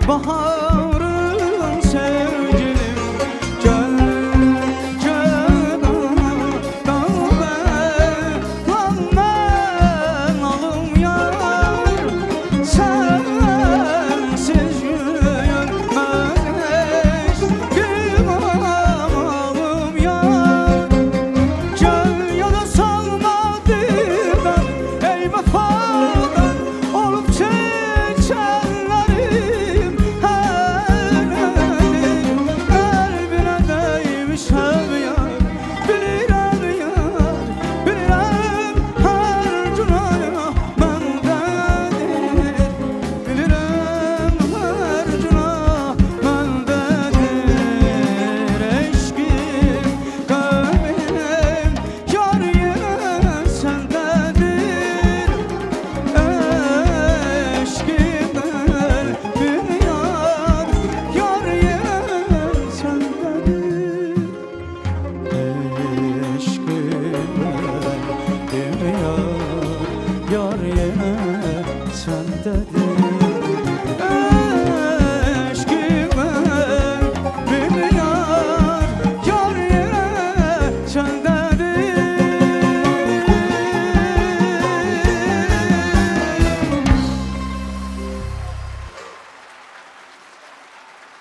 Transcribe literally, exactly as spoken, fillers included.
baharın sevgilim. Gel gel dağ ben alım yar, sensiz yürüyemez eşkim alım yar. Gel ya da salmadıdan ey vefadan olup çiçeklerim her elim kalbine değmiş hem yar. Bilirem yar, bilirem her cünayna mendedir. Bilirem her cünah mendedir. Eşkim kalbim yar yine sendedir. Eşkim kalbim yar, yar yine sendedir. Eşkim kalbim yar, yar yine sendedir.